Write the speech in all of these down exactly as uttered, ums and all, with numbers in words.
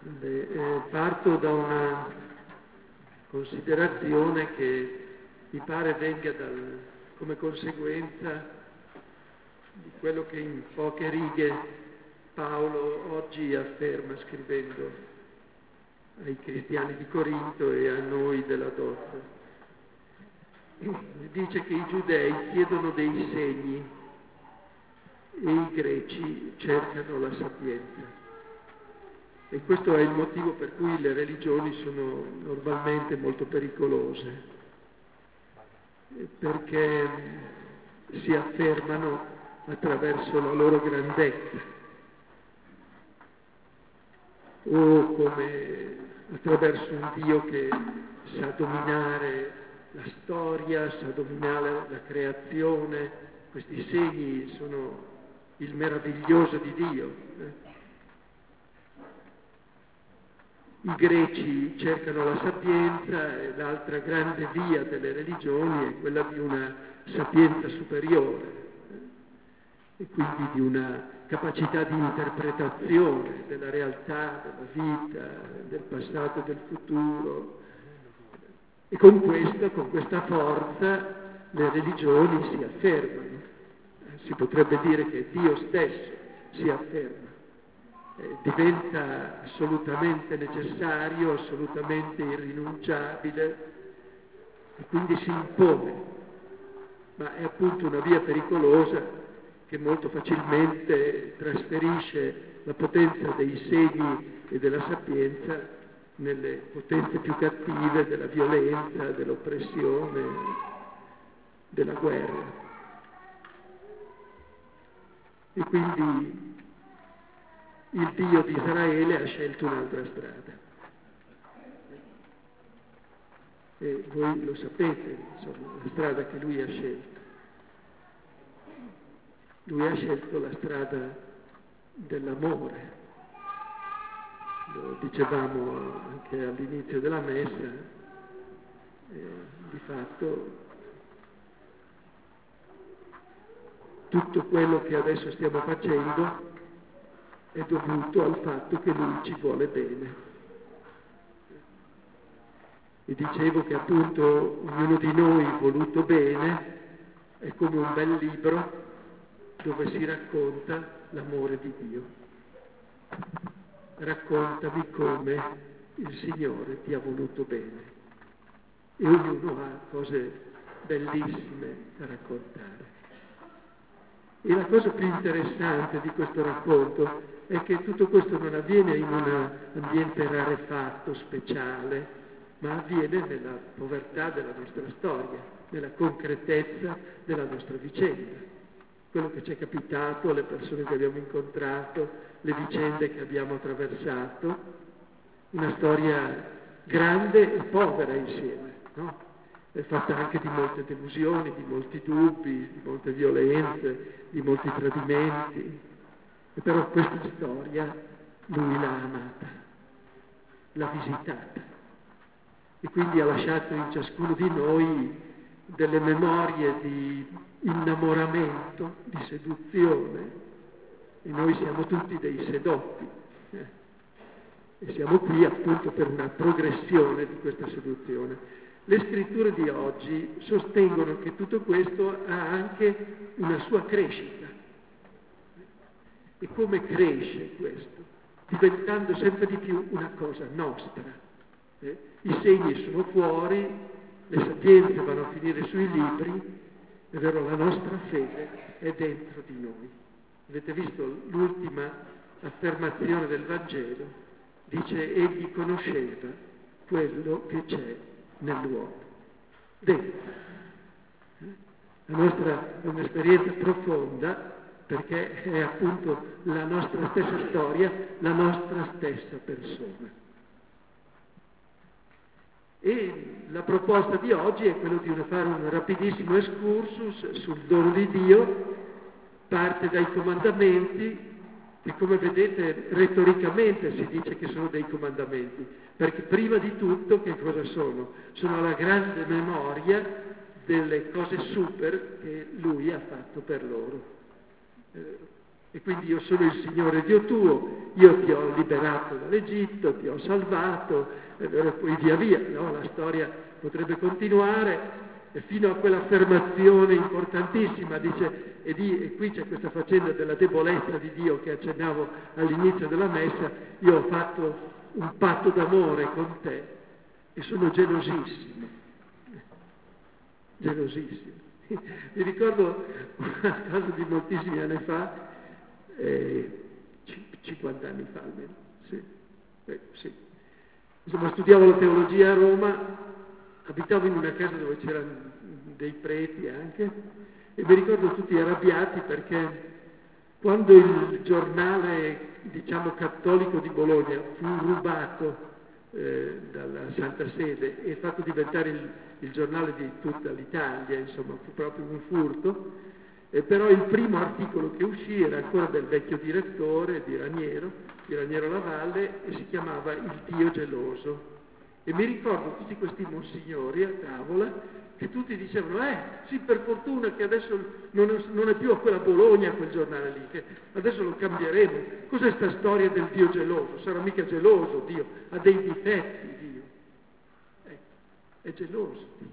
Beh, eh, parto da una considerazione che mi pare venga dal, come conseguenza di quello che in poche righe Paolo oggi afferma scrivendo ai cristiani di Corinto e a noi della Dozza. Dice che i giudei chiedono dei segni e i greci cercano la sapienza. E questo è il motivo per cui le religioni sono normalmente molto pericolose, perché si affermano attraverso la loro grandezza o come attraverso un Dio che sa dominare la storia, sa dominare la creazione. Questi segni sono il meraviglioso di Dio. Eh? I greci cercano la sapienza e l'altra grande via delle religioni è quella di una sapienza superiore eh? e quindi di una capacità di interpretazione della realtà, della vita, del passato e del futuro. E con questo, con questa forza, le religioni si affermano. Eh, si potrebbe dire che Dio stesso si afferma. Eh, diventa assolutamente necessario, assolutamente irrinunciabile e quindi si impone. Ma è appunto una via pericolosa che molto facilmente trasferisce la potenza dei segni e della sapienza nelle potenze più cattive della violenza, dell'oppressione, della guerra. E quindi il Dio di Israele ha scelto un'altra strada. E voi lo sapete, insomma, la strada che lui ha scelto. Lui ha scelto la strada dell'amore. Lo dicevamo anche all'inizio della messa, eh, di fatto tutto quello che adesso stiamo facendo è dovuto al fatto che lui ci vuole bene. E dicevo che appunto ognuno di noi voluto bene è come un bel libro dove si racconta l'amore di Dio. Raccontami come il Signore ti ha voluto bene. E ognuno ha cose bellissime da raccontare. E la cosa più interessante di questo racconto è che tutto questo non avviene in un ambiente rarefatto, speciale, ma avviene nella povertà della nostra storia, nella concretezza della nostra vicenda. Quello che ci è capitato, le persone che abbiamo incontrato, le vicende che abbiamo attraversato, una storia grande e povera insieme, no? È fatta anche di molte delusioni, di molti dubbi, di molte violenze, di molti tradimenti. E però questa storia lui l'ha amata, l'ha visitata e quindi ha lasciato in ciascuno di noi delle memorie di innamoramento, di seduzione, e noi siamo tutti dei sedotti eh? e siamo qui appunto per una progressione di questa seduzione. Le scritture di oggi sostengono che tutto questo ha anche una sua crescita. E come cresce questo? Diventando sempre di più una cosa nostra. Eh? I segni sono fuori, le sapienze vanno a finire sui libri, è vero, la nostra fede è dentro di noi. Avete visto l'ultima affermazione del Vangelo? Dice, egli conosceva quello che c'è nell'uomo, dentro. La nostra è un'esperienza profonda perché è appunto la nostra stessa storia, la nostra stessa persona. E la proposta di oggi è quella di fare un rapidissimo excursus sul dono di Dio, parte dai comandamenti, che come vedete retoricamente si dice che sono dei comandamenti, perché prima di tutto che cosa sono? Sono la grande memoria delle cose super che lui ha fatto per loro. Eh, E quindi io sono il Signore Dio tuo, io ti ho liberato dall'Egitto, ti ho salvato, e poi via via, no? La storia potrebbe continuare, e fino a quell'affermazione importantissima, dice, e, di, e qui c'è questa faccenda della debolezza di Dio che accennavo all'inizio della messa, io ho fatto un patto d'amore con te e sono gelosissimo, gelosissimo. Mi ricordo una cosa di moltissimi anni fa, eh, cinquanta anni fa almeno, sì, eh, sì. Insomma, studiavo la teologia a Roma, abitavo in una casa dove c'erano dei preti anche, e mi ricordo tutti arrabbiati perché quando il giornale, diciamo, cattolico di Bologna fu rubato eh, dalla Santa Sede e fatto diventare il, il giornale di tutta l'Italia, insomma, fu proprio un furto, eh, però il primo articolo che uscì era ancora del vecchio direttore, di Raniero, di Raniero Lavalle, e si chiamava Il Dio geloso. E mi ricordo tutti questi monsignori a tavola che tutti dicevano, eh, sì, per fortuna che adesso non è, non è più a quella Bologna quel giornale lì, che adesso lo cambieremo. Cos'è sta storia del Dio geloso? Sarà mica geloso Dio, ha dei difetti Dio. Ecco, è geloso Dio.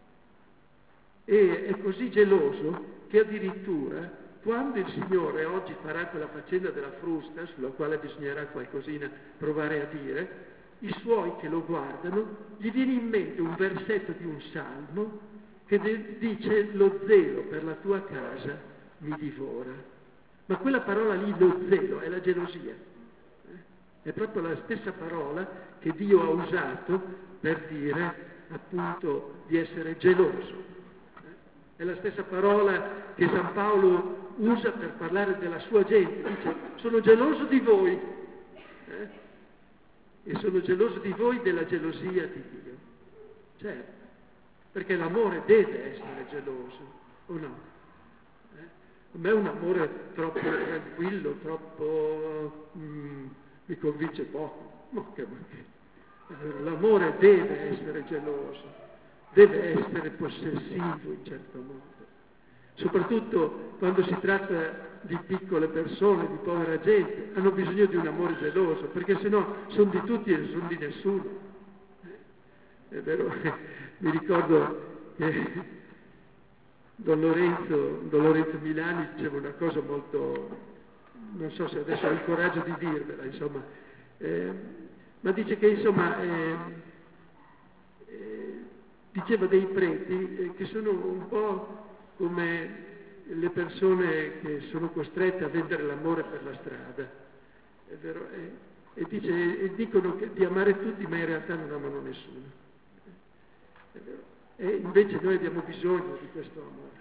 E è così geloso che addirittura quando il Signore oggi farà quella faccenda della frusta, sulla quale bisognerà qualcosina provare a dire, i suoi che lo guardano, gli viene in mente un versetto di un salmo che de- dice lo zelo per la tua casa mi divora. Ma quella parola lì, lo zelo, è la gelosia. Eh? È proprio la stessa parola che Dio ha usato per dire appunto di essere geloso. Eh? È la stessa parola che San Paolo usa per parlare della sua gente. Dice, sono geloso di voi. Eh? E sono geloso di voi della gelosia di Dio. Certo, perché l'amore deve essere geloso, o no? Eh? A me un amore troppo tranquillo, troppo... Mm, mi convince poco. No, che, che. L'amore deve essere geloso, deve essere possessivo in certo modo. Soprattutto quando si tratta di piccole persone, di povera gente, hanno bisogno di un amore geloso, perché sennò sono di tutti e non sono di nessuno. È vero, mi ricordo che Don Lorenzo, Don Lorenzo Milani diceva una cosa molto, non so se adesso ho il coraggio di dirvela, insomma, eh, ma dice che insomma eh, eh, diceva dei preti eh, che sono un po' come le persone che sono costrette a vendere l'amore per la strada, è vero? E, e, dice, e dicono che di amare tutti, ma in realtà non amano nessuno. È vero? E invece noi abbiamo bisogno di questo amore.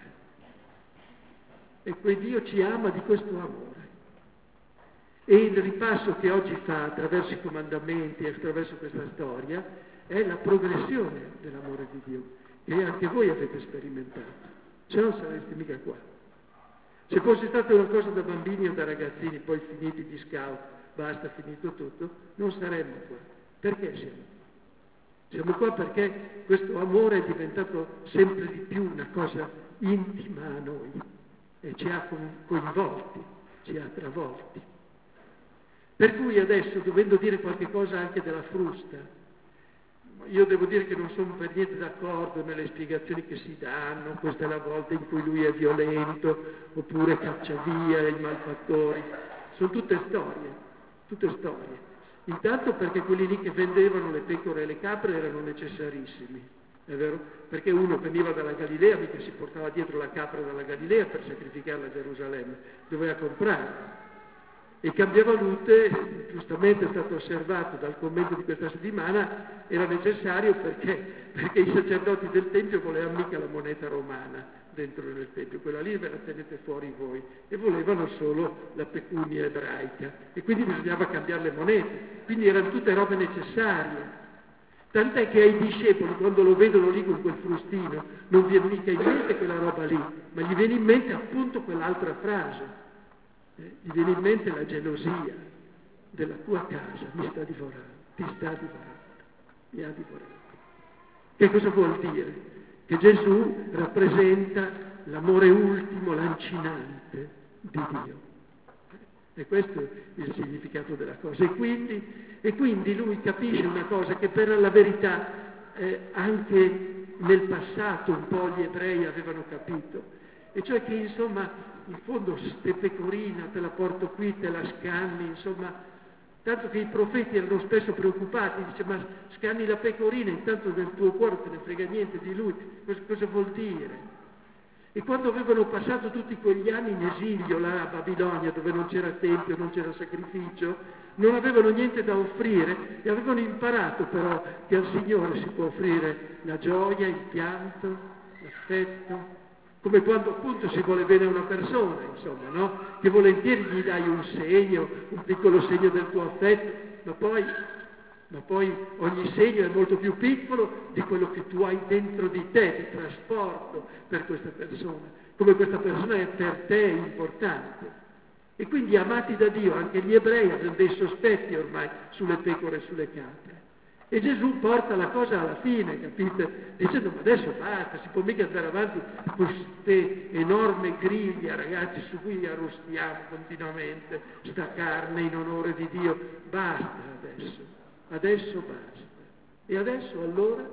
E quel Dio ci ama di questo amore. E il ripasso che oggi fa attraverso i comandamenti e attraverso questa storia è la progressione dell'amore di Dio, che anche voi avete sperimentato. Se no sareste mica qua. Se fosse stata una cosa da bambini o da ragazzini, poi finiti gli scout, basta, finito tutto, non saremmo qua. Perché siamo qua? Siamo qua perché questo amore è diventato sempre di più una cosa intima a noi e ci ha coinvolti, ci ha travolti. Per cui adesso, dovendo dire qualche cosa anche della frusta, io devo dire che non sono per niente d'accordo nelle spiegazioni che si danno, questa è la volta in cui lui è violento, oppure caccia via i malfattori. Sono tutte storie, tutte storie. Intanto perché quelli lì che vendevano le pecore e le capre erano necessarissimi, è vero? Perché uno veniva dalla Galilea, mica si portava dietro la capra dalla Galilea per sacrificarla a Gerusalemme, doveva comprarla. E il cambiavalute, giustamente è stato osservato dal commento di questa settimana, era necessario perché, perché i sacerdoti del Tempio volevano mica la moneta romana dentro nel Tempio, quella lì ve la tenete fuori voi, e volevano solo la pecunia ebraica, e quindi bisognava cambiare le monete, quindi erano tutte robe necessarie. Tant'è che ai discepoli, quando lo vedono lì con quel frustino, non viene mica in mente quella roba lì, ma gli viene in mente appunto quell'altra frase. Eh, gli viene in mente la gelosia della tua casa, mi sta divorando, ti sta divorando, mi ha divorato. Che cosa vuol dire? Che Gesù rappresenta l'amore ultimo, lancinante di Dio. E questo è il significato della cosa. E quindi, e quindi lui capisce una cosa che per la verità eh, anche nel passato un po' gli ebrei avevano capito, e cioè che insomma in fondo ste pecorina te la porto qui, te la scanni, insomma, tanto che i profeti erano spesso preoccupati, dice ma scanni la pecorina, intanto nel tuo cuore te ne frega niente di lui, cosa, cosa vuol dire? E quando avevano passato tutti quegli anni in esilio là a Babilonia, dove non c'era tempio, non c'era sacrificio, non avevano niente da offrire e avevano imparato però che al Signore si può offrire la gioia, il pianto, l'affetto, come quando appunto si vuole bene a una persona, insomma, no? Che volentieri gli dai un segno, un piccolo segno del tuo affetto, ma poi, ma poi ogni segno è molto più piccolo di quello che tu hai dentro di te, di trasporto per questa persona, come questa persona è per te importante. E quindi amati da Dio, anche gli ebrei avevano dei sospetti ormai sulle pecore e sulle capre. E Gesù porta la cosa alla fine, capite? Dicendo, ma adesso basta, si può mica andare avanti con queste enorme griglia, ragazzi, su cui arrostiamo continuamente, sta carne in onore di Dio. Basta adesso, adesso basta. E adesso allora?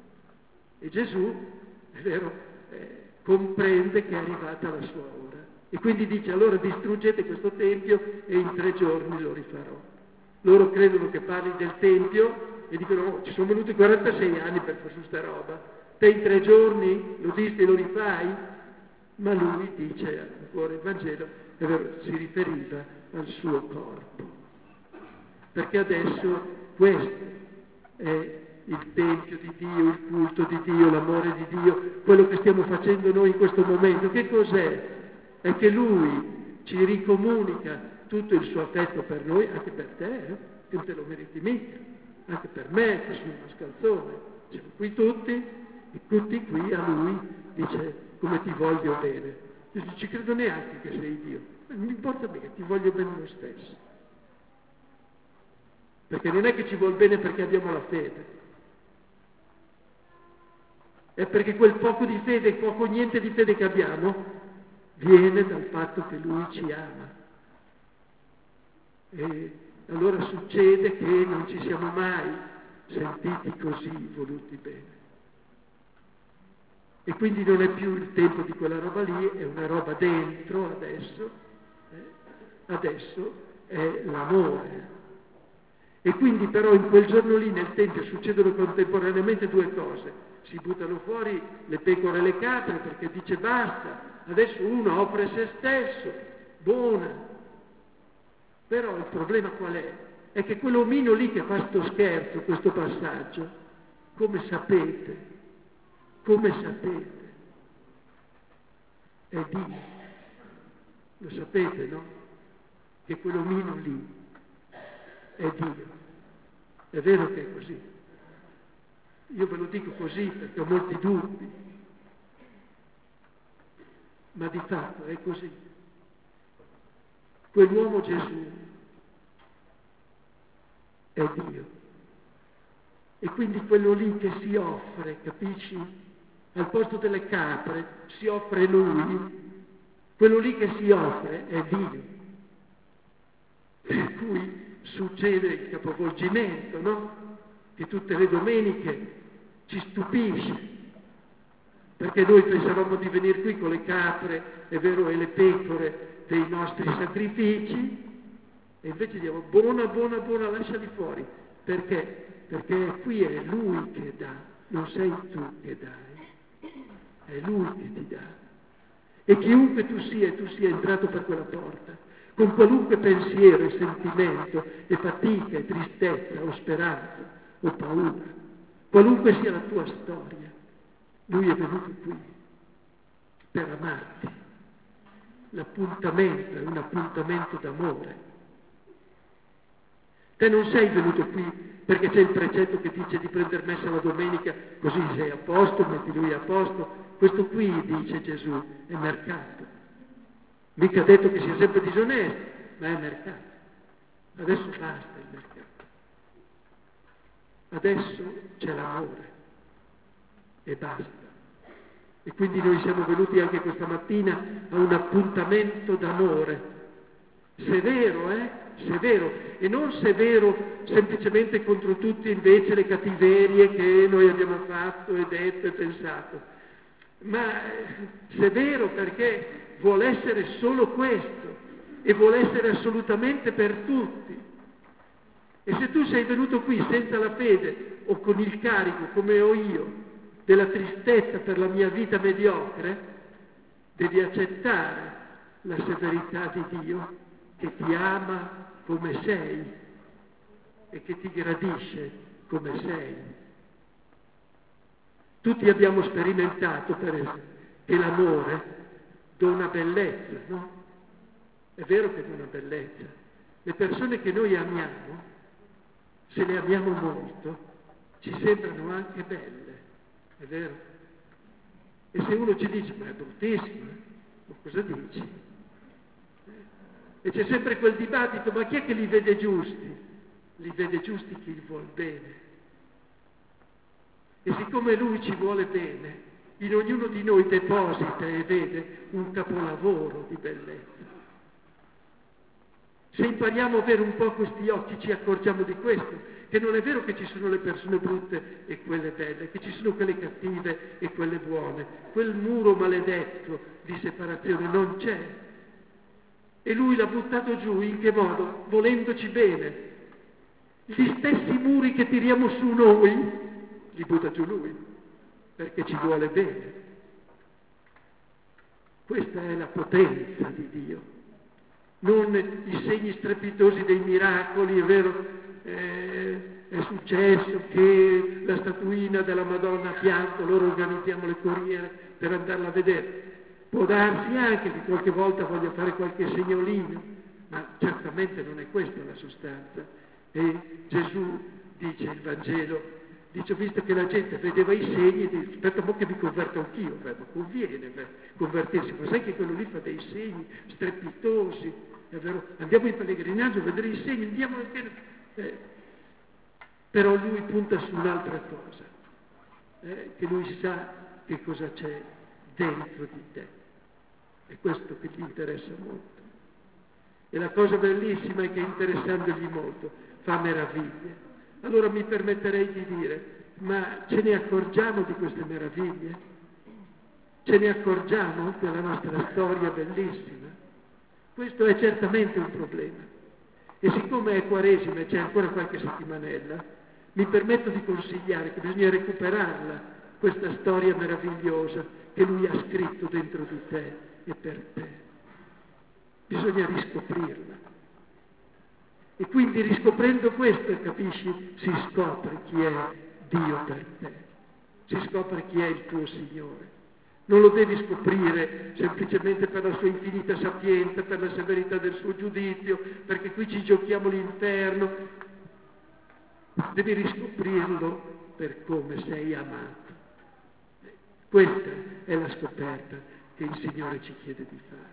E Gesù, è vero, eh, comprende che è arrivata la sua ora. E quindi dice, allora distruggete questo tempio e in tre giorni lo rifarò. Loro credono che parli del tempio e dicono, oh, ci sono venuti quarantasei anni per fare su sta roba, te in tre giorni lo dici e lo rifai? Ma lui dice ancora il Vangelo, è vero, si riferiva al suo corpo, perché adesso questo è il Tempio di Dio, il culto di Dio, l'amore di Dio, quello che stiamo facendo noi in questo momento. Che cos'è? È che Lui ci ricomunica tutto il suo affetto per noi, anche per te, eh? Che non te lo meriti mica, anche per me, che sono uno scalzone. Siamo qui tutti, e tutti qui a Lui dice come ti voglio bene. Io non ci credo neanche che sei Dio, ma non mi importa mica, ti voglio bene lo stesso. Perché non è che ci vuol bene perché abbiamo la fede, è perché quel poco di fede, poco niente di fede che abbiamo, viene dal fatto che Lui ci ama. E allora succede che non ci siamo mai sentiti così voluti bene. E quindi non è più il tempo di quella roba lì, è una roba dentro adesso, eh? Adesso è l'amore. E quindi però in quel giorno lì nel Tempio succedono contemporaneamente due cose. Si buttano fuori le pecore e le capre perché dice basta, adesso uno offre se stesso, buona. Però il problema qual è? È che quell'omino lì che fa sto scherzo, questo passaggio, come sapete, come sapete, è Dio. Lo sapete, no? Che quell'omino lì è Dio. È vero che è così. Io ve lo dico così perché ho molti dubbi, ma di fatto è così. Quell'uomo Gesù è Dio. E quindi quello lì che si offre, capisci? Al posto delle capre si offre Lui, quello lì che si offre è Dio. Per cui succede il capovolgimento, no? Che tutte le domeniche ci stupisce, perché noi pensavamo di venire qui con le capre, è vero, e le pecore dei nostri sacrifici, e invece diciamo buona, buona, buona, lasciali fuori. Perché? Perché qui è Lui che dà, non sei tu che dai, è Lui che ti dà. E chiunque tu sia, tu sia entrato per quella porta, con qualunque pensiero e sentimento e fatica e tristezza o speranza o paura, qualunque sia la tua storia, Lui è venuto qui per amarti. L'appuntamento è un appuntamento d'amore. Te non sei venuto qui perché c'è il precetto che dice di prendere messa la domenica, così sei a posto, metti Lui a posto. Questo qui, dice Gesù, è mercato. Mica ha detto che sia sempre disonesto, ma è mercato. Adesso basta il mercato. Adesso c'è l'amore e basta. E quindi noi siamo venuti anche questa mattina a un appuntamento d'amore. severo, eh? Severo, e non severo semplicemente contro tutte invece le cattiverie che noi abbiamo fatto e detto e pensato, ma severo perché vuole essere solo questo e vuole essere assolutamente per tutti. E se tu sei venuto qui senza la fede o con il carico, come ho io, della tristezza per la mia vita mediocre, devi accettare la severità di Dio che ti ama come sei e che ti gradisce come sei. Tutti abbiamo sperimentato, per esempio, che l'amore dona bellezza, no? È vero che dona bellezza. Le persone che noi amiamo, se le amiamo molto, ci sembrano anche belle, è vero? E se uno ci dice, ma è bruttissimo, ma cosa dici? E c'è sempre quel dibattito, ma chi è che li vede giusti? Li vede giusti chi li vuol bene. E siccome Lui ci vuole bene, in ognuno di noi deposita e vede un capolavoro di bellezza. Se impariamo a avere un po' questi occhi ci accorgiamo di questo, che non è vero che ci sono le persone brutte e quelle belle, che ci sono quelle cattive e quelle buone. Quel muro maledetto di separazione non c'è. E Lui l'ha buttato giù in che modo? Volendoci bene. Gli stessi muri che tiriamo su noi, li butta giù Lui, perché ci vuole bene. Questa è la potenza di Dio. Non i segni strepitosi dei miracoli, è vero, eh, è successo che la statuina della Madonna ha pianto, allora organizziamo le corriere per andarla a vedere. Può darsi anche che qualche volta voglia fare qualche segnolino, ma certamente non è questa la sostanza. E Gesù dice, il Vangelo, dice, visto che la gente vedeva i segni, dice, aspetta un po' che mi converto anch'io, beh, ma conviene beh, convertirsi, ma sai che quello lì fa dei segni strepitosi, è vero? Andiamo in pellegrinaggio a vedere i segni, andiamo anche... Eh, però lui punta su un'altra cosa, eh, che lui sa che cosa c'è dentro di te, è questo che gli interessa molto. E la cosa bellissima è che interessandogli molto fa meraviglie. Allora mi permetterei di dire, ma ce ne accorgiamo di queste meraviglie? Ce ne accorgiamo della nostra storia bellissima? Questo è certamente un problema. E siccome è Quaresima e c'è ancora qualche settimanella, mi permetto di consigliare che bisogna recuperarla, questa storia meravigliosa che Lui ha scritto dentro di te e per te. Bisogna riscoprirla. E quindi riscoprendo questo, capisci, si scopre chi è Dio per te, si scopre chi è il tuo Signore. Non lo devi scoprire semplicemente per la sua infinita sapienza, per la severità del suo giudizio, perché qui ci giochiamo l'inferno. Devi riscoprirlo per come sei amato. Questa è la scoperta che il Signore ci chiede di fare.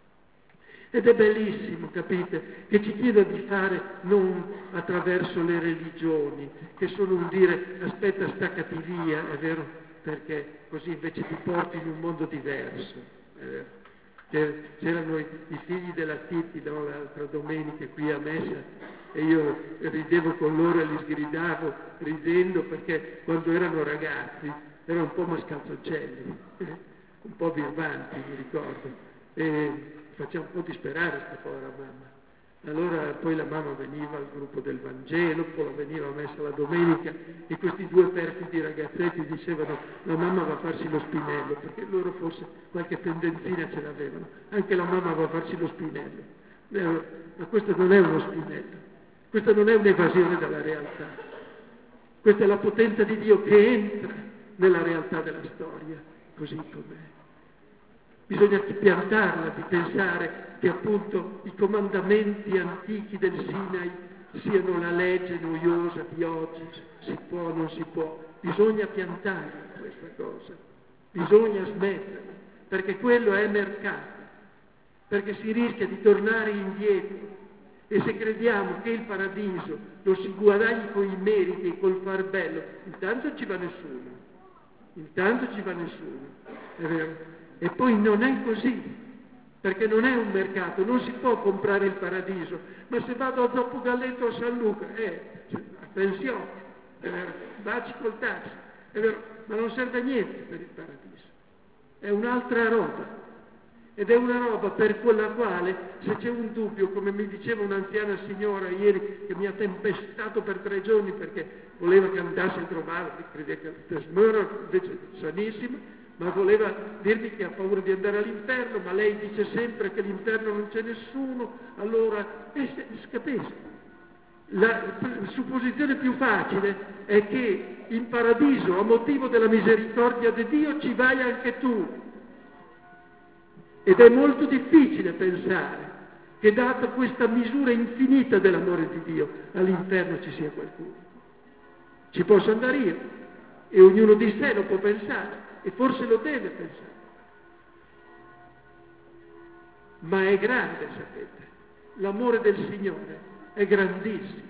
Ed è bellissimo, capite, che ci chieda di fare non attraverso le religioni, che sono un dire aspetta staccati via, è vero, perché così invece ti porti in un mondo diverso, è vero. C'erano i, i figli della Titti, no, l'altra domenica qui a messa, e io ridevo con loro e li sgridavo ridendo perché quando erano ragazzi erano un po' mascalzoncelli, eh? un po' birbanti, mi ricordo, e faceva un po' disperare questa povera mamma. Allora poi la mamma veniva al gruppo del Vangelo, poi veniva a messa la domenica e questi due perfidi ragazzetti dicevano la mamma va a farsi lo spinello, perché loro forse qualche tendenzina ce l'avevano, anche la mamma va a farsi lo spinello. Eh, ma questo non è uno spinello, questa non è un'evasione dalla realtà, questa è la potenza di Dio che entra nella realtà della storia, così com'è. Bisogna piantarla di pensare che appunto i comandamenti antichi del Sinai siano la legge noiosa di oggi, si può, non si può. Bisogna piantare questa cosa, bisogna smetterla, perché quello è mercato, perché si rischia di tornare indietro. E se crediamo che il paradiso lo si guadagni con i meriti e col far bello, intanto ci va nessuno, intanto ci va nessuno, è vero? E poi non è così, perché non è un mercato, non si può comprare il paradiso, ma se vado a Zoppo Galletto a San Luca, eh, a pensione, è vero, baci col taxi, è vero, ma non serve a niente per il paradiso, è un'altra roba, ed è una roba per quella quale, se c'è un dubbio, come mi diceva un'anziana signora ieri, che mi ha tempestato per tre giorni perché voleva che andassi a trovarla, credeva che il smoro invece sanissimo, ma voleva dirmi che ha paura di andare all'inferno, ma lei dice sempre che all'inferno non c'è nessuno, allora, eh, capisci? La supposizione più facile è che in paradiso, a motivo della misericordia di Dio, ci vai anche tu. Ed è molto difficile pensare che, data questa misura infinita dell'amore di Dio, all'inferno ci sia qualcuno. Ci posso andare io, e ognuno di sé lo può pensare. E forse lo deve pensare. Ma è grande, sapete. L'amore del Signore è grandissimo.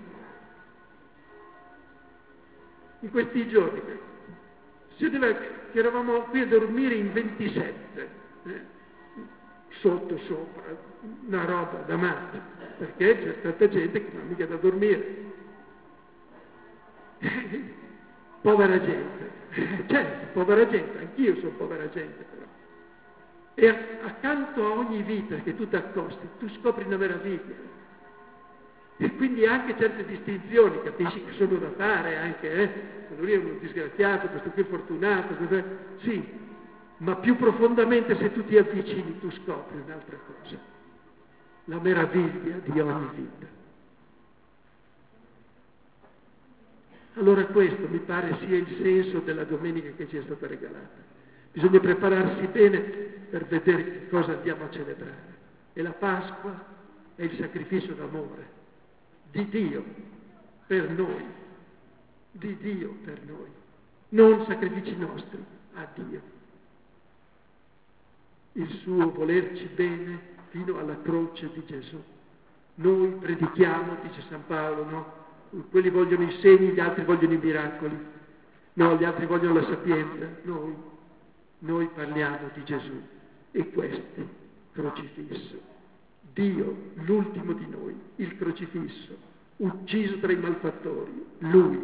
In questi giorni, si vedeva che eravamo qui a dormire in ventisette, eh, sotto, sopra, una roba da matti, perché c'è tanta gente che non ha mica da dormire. Povera gente. Certo, povera gente, anch'io sono povera gente però. E accanto a ogni vita che tu ti accosti, tu scopri una meraviglia. E quindi anche certe distinzioni, capisci che sono da fare anche, eh? Quello lì è uno disgraziato, questo qui è fortunato, questo... sì, ma più profondamente se tu ti avvicini tu scopri un'altra cosa, la meraviglia di ogni vita. Allora questo mi pare sia il senso della domenica che ci è stata regalata. Bisogna prepararsi bene per vedere che cosa andiamo a celebrare. E la Pasqua è il sacrificio d'amore di Dio per noi, di Dio per noi, non sacrifici nostri, a Dio. Il suo volerci bene fino alla croce di Gesù. Noi predichiamo, dice San Paolo, no? Quelli vogliono i segni, gli altri vogliono i miracoli, no, gli altri vogliono la sapienza, noi, noi parliamo di Gesù e questi, crocifisso, Dio, l'ultimo di noi, il crocifisso, ucciso tra i malfattori, Lui,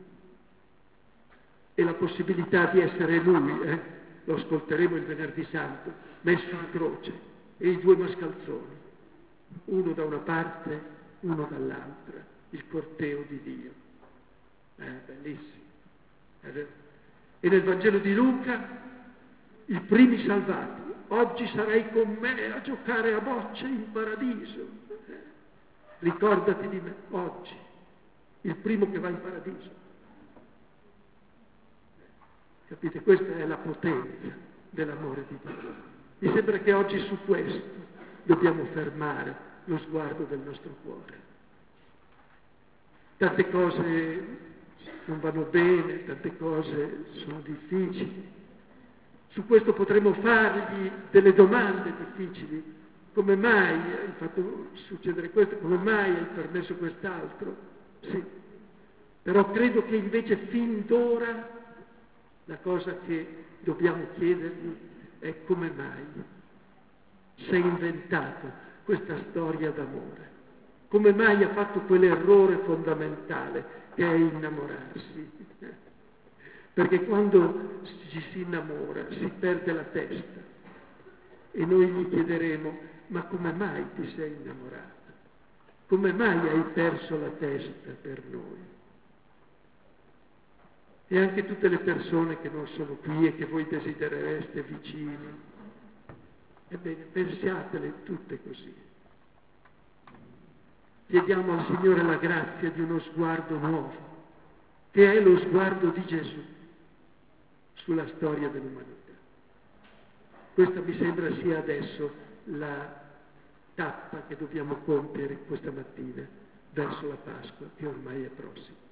e la possibilità di essere Lui, eh? Lo ascolteremo il venerdì santo, messo in croce, e i due mascalzoni, uno da una parte, uno dall'altra, il corteo di Dio. È bellissimo. È vero? E nel Vangelo di Luca, i primi salvati. Oggi sarai con me a giocare a bocce in paradiso. Eh? Ricordati di me, oggi. Il primo che va in paradiso. Capite? Questa è la potenza dell'amore di Dio. Mi sembra che oggi su questo dobbiamo fermare lo sguardo del nostro cuore. Tante cose non vanno bene, tante cose sono difficili. Su questo potremmo fargli delle domande difficili. Come mai hai fatto succedere questo? Come mai hai permesso quest'altro? Sì. Però credo che invece fin d'ora la cosa che dobbiamo chiedergli è come mai si è inventato questa storia d'amore. Come mai ha fatto quell'errore fondamentale che è innamorarsi? Perché quando ci si innamora si perde la testa e noi gli chiederemo: ma come mai ti sei innamorata? Come mai hai perso la testa per noi? E anche tutte le persone che non sono qui e che voi desiderereste vicini, ebbene, pensiatele tutte così. Chiediamo al Signore la grazia di uno sguardo nuovo, che è lo sguardo di Gesù sulla storia dell'umanità. Questa mi sembra sia adesso la tappa che dobbiamo compiere questa mattina verso la Pasqua, che ormai è prossima.